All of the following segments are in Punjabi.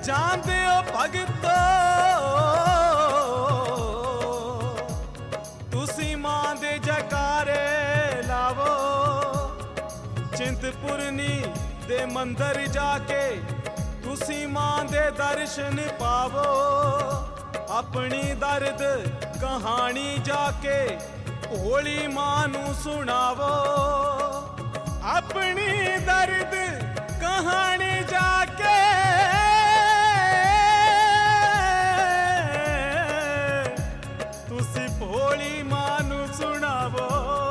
ਜਾਂਦੇ ਹੋ ਭਗਤੋ ਤੁਸੀਂ ਮਾਂ ਦੇ ਜੈਕਾਰੇ ਲਾਵੋ ਚਿੰਤਪੁਰਨੀ ਦੇ ਮੰਦਰ ਜਾ ਕੇ ਤੁਸੀਂ ਮਾਂ ਦੇ ਦਰਸ਼ਨ ਪਾਵੋ ਆਪਣੀ ਦਰਦ ਕਹਾਣੀ ਜਾ ਕੇ ਭੋਲੀ ਮਾਂ ਨੂੰ ਸੁਣਾਵੋ ਆਪਣੀ ਦਰਦ ਕਹਾਣੀ ਜਾ ਕੇ ਤੁਸੀਂ ਭੋਲੀ ਮਾਂ ਨੂੰ ਸੁਣਾਵੋ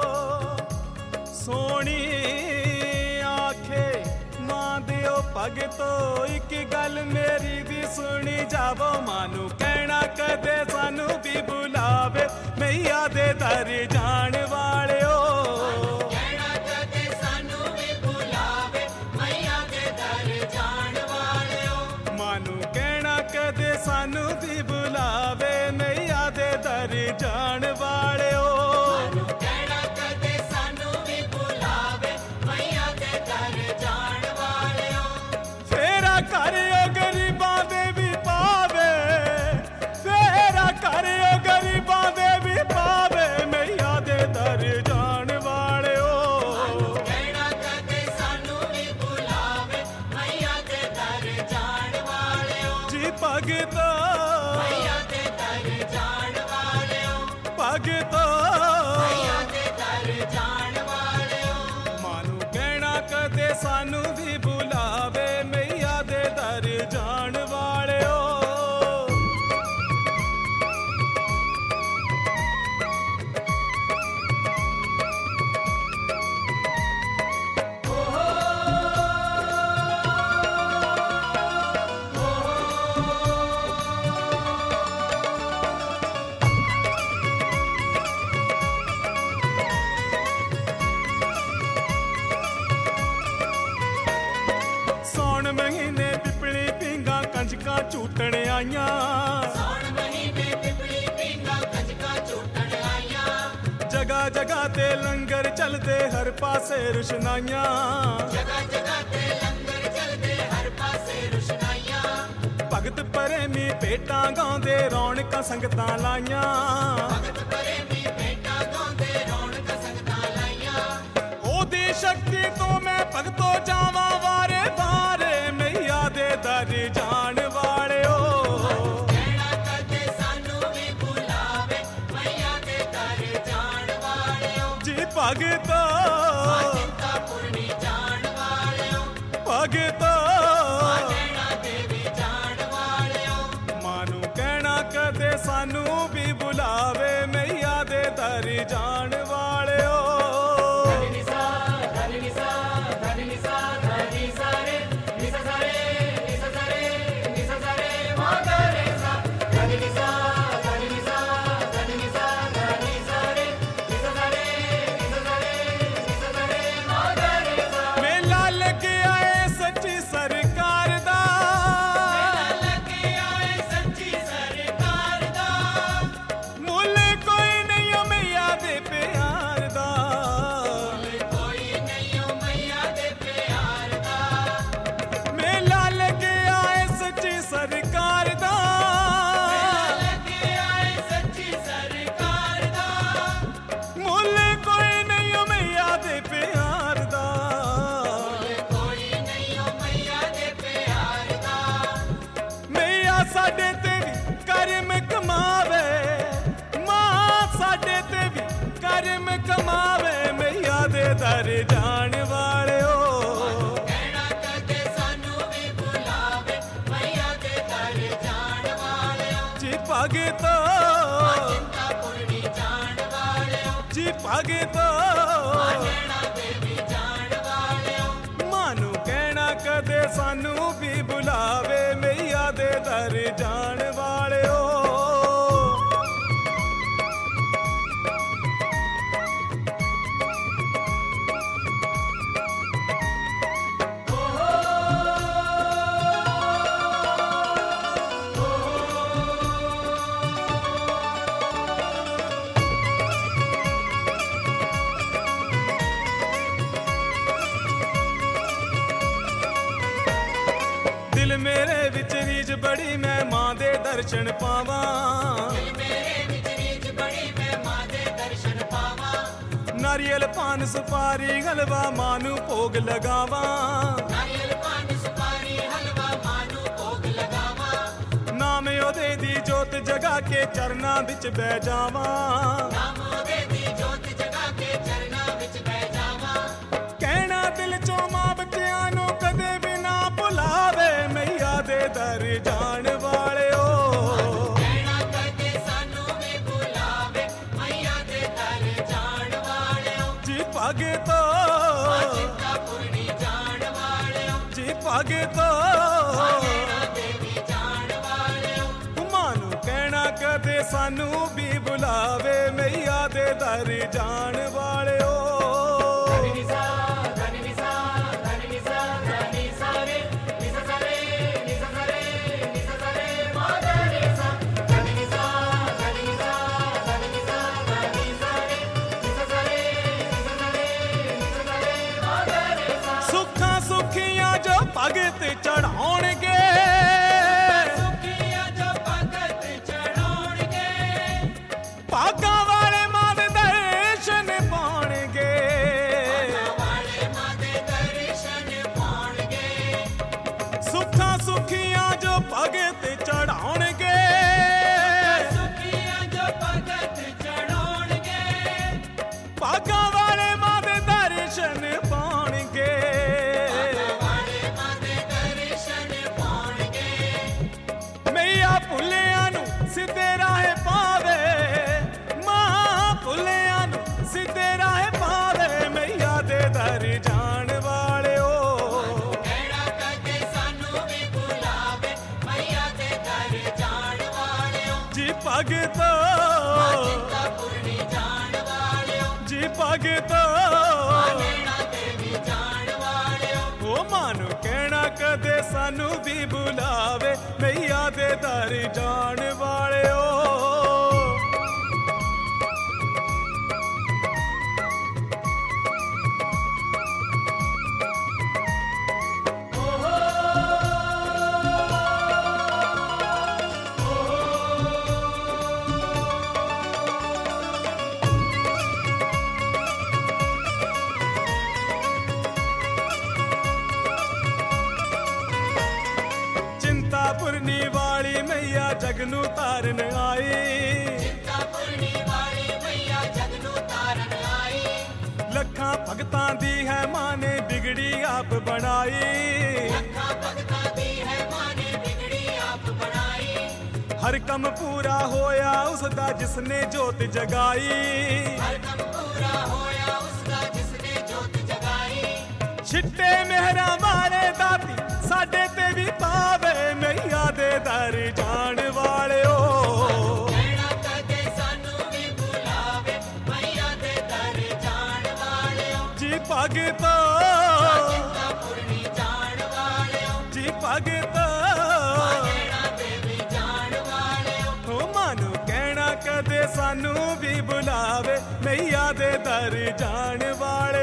ਸੋਹਣੀ ਆਖੇ ਮਾਂ ਦਿਓ ਭਗਤੋ ਇੱਕ ਗੱਲ ਮੇਰੀ ਵੀ ਸੁਣੀ ਜਾਵੋ ਮਾਂ ਨੂੰ ਕਹਿਣਾ ਕਦੇ ਸਾਨੂੰ ਵੀ ਬੁਲਾਵੇ ਮਈਆ ਦੇ ਦਰ ਜਾਣ ਵਾਲਿਓ ਸਾਨੂੰ ਵੀ ਬੁਲਾਵੇ ਮਈਆ ਦੇ ਦਰ ਜਾਣ ਵਾਲਿਓ ਸਾਨੂੰ ਕਹਿਣਾ ਕਦੇ ਸਾਨੂੰ ਵੀ ਬੁਲਾਵੇ ਮਈਆ ਦੇ ਦਰ ਜਾਣ ਵਾਲਿਓ ਫੇਰਾ ਕਰਿਓ ਗਰੀਬਾਂ ਦੇ ਵੀ ਪਾਵੇ ਫੇਰਾ ਕਰਿਓ ਗਰੀਬਾਂ ਦੇ ਵੀ ਪਾਵੇ ਮਈਆ ਦੇ ਦਰ ਜਾਣ ਵਾਲਿਓ ਸਾਨੂੰ ਕਹਿਣਾ ਕਦੇ ਸਾਨੂੰ ਵੀ ਬੁਲਾਵੇ ਮਈਆ ਦੇ ਦਰ ਜਾਣ ਵਾਲਿਓ ਜੀ ਭਗਤੋ ਮਈਆ ਦੇ ਦਰ ਜਾਣ ਵਾਲਿਓ ਭਗਤੋ ਮਈਆ ਦੇ ਦਰ ਜਾਣ ਵਾਲਿਓ ਮਾਂ ਨੂੰ ਕਹਿਣਾ ਕਦੇ ਸਾਨੂੰ ਵੀ ਬੁਲਾਵੇ ਮਈਆ ਦੇ ਦਰ ਜਾਣ ਵਾਲਿਓ ਮਹੀਨੇ ਪਿਪਲੀ ਪਿੰਗਾ ਕੰਜਕਾਂ ਝੂਟਣ ਆਈਆਂ ਸੌਣ ਮਹੀਨੇ ਪਿਪਲੀ ਪਿੰਗਾ ਕੰਜਕਾਂ ਝੂਟਣ ਆਈਆਂ ਜਗ੍ਹਾ ਜਗ੍ਹਾ ਤੇ ਲੰਗਰ ਚੱਲਦੇ ਹਰ ਪਾਸੇ ਰੁਸ਼ਨਾਈਆਂ ਜਗ੍ਹਾ ਜਗ੍ਹਾ ਤੇ ਲੰਗਰ ਚੱਲਦੇ ਹਰ ਪਾਸੇ ਰੁਸ਼ਨਾਈਆਂ ਭਗਤ ਪ੍ਰੇਮੀ ਭੇਟਾਂ ਗਾਉਂਦੇ ਰੌਣਕਾਂ ਸੰਗਤਾਂ ਲਾਈਆਂ ਭਗਤ ਪ੍ਰੇਮੀ ਭੇਟਾਂ ਗਾਉਂਦੇ ਰੌਣਕਾਂ ਸੰਗਤਾਂ ਲਾਈਆਂ ਉਹਦੀ ਸ਼ਕਤੀ ਤੋਂ ਮੈਂ ਭਗਤੋ ਜਾਵਾਂ ਵਾਰੇ ਵਾਰੇ ਮਈਆ ਦੇ ਦਰ ਜਾਣ ਵਾਲਿਓ ਕਹਿਣਾ ਕਦੇ ਸਾਨੂੰ ਵੀ ਬੁਲਾਵੇ ਮਈਆ ਦੇ ਦਰ ਜਾਣ ਵਾਲਿਓ ਜੀ ਭਗਤੋ ਚਿੰਤਾਪੁਰਨੀ ਜਾਣ ਵਾਲਿਓ ਭਗਤੋ ਨੈਣਾ ਦੇਵੀ ਜਾਣ ਵਾਲਿਓ ਮਾਂ ਨੂੰ ਕਹਿਣਾ ਕਦੇ ਸਾਨੂੰ ਵੀ ਬੁਲਾਵੇ ਮਈਆ ਦੇ ਦਰ ਜਾਣ ਵਾਲਿਓ ਸਾਡੇ ਤੇ ਵੀ ਕਰਮ ਕਮਾਵੇ ਮਾਂ ਸਾਡੇ ਤੇ ਵੀ ਕਰਮ ਕਮਾਵੇ ਮਈਆ ਦੇ ਦਰ ਜਾਣ ਵਾਲਿਓ ਕਹਿਣਾ ਕਦੇ ਸਾਨੂੰ ਵੀ ਬੁਲਾਵੇ ਮਈਆ ਦੇ ਦਰ ਜਾਣ ਵਾਲਿਓ ਜੀ ਭਗਤੋ ਚਿੰਤਾਪੁਰਨੀ ਜਾਣ ਵਾਲਿਓ ਜੀ ਭਗਤੋ ਨੈਣਾ ਦੇਵੀ ਜਾਣ ਵਾਲਿਓ ਮਾਂ ਨੂੰ ਕਹਿਣਾ ਕਦੇ ਸਾਨੂੰ ਵੀ ਬੁਲਾਵੇ ਮਈਆ ਦੇ ਦਰ ਜਾਣ ਵਾਲਿਓ दर्शन पावां नारियल पान सुपारी हलवा मानू भोग लगावा नाम ओदे दी जोत जगा के चरना विच बह जावा कहना दिल चो मां बच्चियां नू कदे भी ना भुलावे मैया दे दर जाण वाले भगतो जी भगतो मानू कहना कदे सानू भी बुलावे मैया दे दर जान वाले भगत चढ़ाउणगे भागा वाले मां दे दर्शन पाउणगे सुखा सुखियां जो भगत चढ़ाउणगे भागा वाले मां दे दर्शन पाउणगे भुलिया नू सीधे राह पावे मां भुलिया नू सीधे राह पावे मैया दे दर जान वाले जी भगतो जी भगतो मानू कहना कदे सानू भी बुलावे मैया दे दर जान वाले चिंतापुरनी वाली मैया जगनू तारन आई लखां भगतां दी है मां ने बिगड़ी आप बनाई हर कम पूरा होया उसदा जिसने जोत जगाई छिट्टे मेहरा मारे दाती साडे ते भी पावे मैया दे दर जान वाले जी भगतो जी भगतो मानू कहना कदे सानू भी बुलावे मैया दे दर जान वाले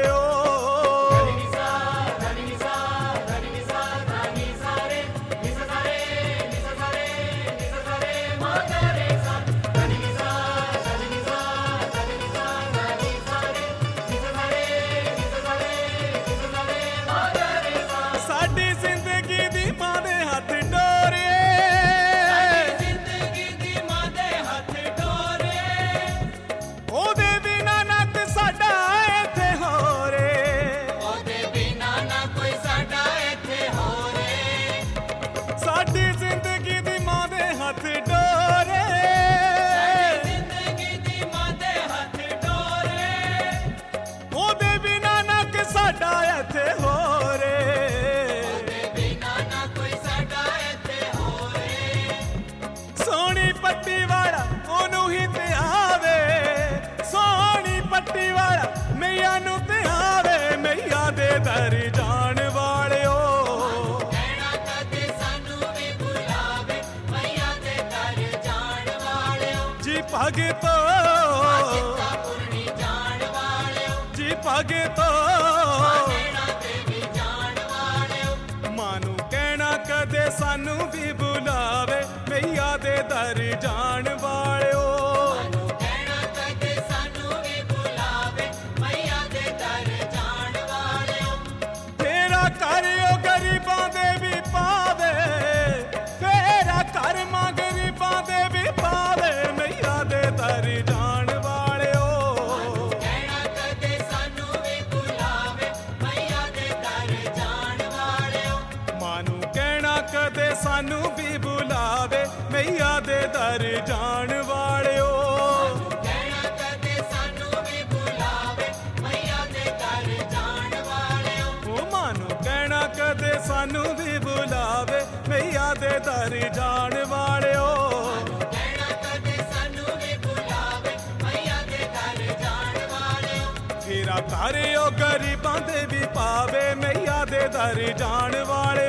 भगतो जी भगतो मानू कहना कदे सानू भी बुलावे मैया दे ਜਾਣ ਵਾਲਿਓ। ਸਾਨੂੰ ਕਹਿਣਾ ਕਦੇ ਸਾਨੂੰ ਵੀ ਬੁਲਾਵੇ ਮਈਆ ਦੇ ਦਰ ਜਾਣ ਵਾਲਿਓ। ਫੇਰਾ ਕਰਿਓ ਗਰੀਬਾਂ ਦੇ ਵੀ ਪਾਵੇ, ਫੇਰਾ ਕਰ ਮਾਂ ਗਰੀਬਾਂ ਦੇ ਵੀ ਪਾਵੇ ਮਈਆ ਦੇ ਦਰ ਜਾਣ ਵਾਲਿਓ। ਸਾਨੂੰ ਕਹਿਣਾ ਕਦੇ ਸਾਨੂੰ ਵੀ ਬੁਲਾਵੇ ਮਈਆ ਦੇ ਦਰ ਜਾਣ ਵਾਲਿਓ। ਮਾਂ ਨੂੰ ਕਹਿਣਾ ਕਦੇ ਸਾਨੂੰ ਵੀ ਬੁਲਾਵੇ ਮਈਆ ਦੇ ਦਰ ਜਾਣ ਵਾਲਿਓ। ਕਹਿਣਾ ਕਦੇ ਸਾਨੂੰ ਵੀ ਬੁਲਾਵੇ ਮਈਆ ਦੇ ਦਰ ਜਾਣ ਵਾਲਿਓ। ਉਹ ਮਾਂ ਨੂੰ ਕਹਿਣਾ ਕਦੇ ਸਾਨੂੰ ਵੀ ਬੁਲਾਵੇ ਮਈਆ ਦੇ ਦਰ ਜਾਣ ਵਾਲਿਓ। ਕਹਿਣਾ ਕਦੇ ਸਾਨੂੰ ਵੀ ਬੁਲਾਵੇ ਮਈਆ ਦੇ ਦਰ ਜਾਣ ਵਾਲਿਓ। ਫੇਰਾ ਕਰਿਓ ਗਰੀਬਾਂ ਦੇ ਵੀ ਪਾਵੇ ਮਈਆ ਦੇ ਦਰ ਜਾਣ ਵਾਲਿਓ।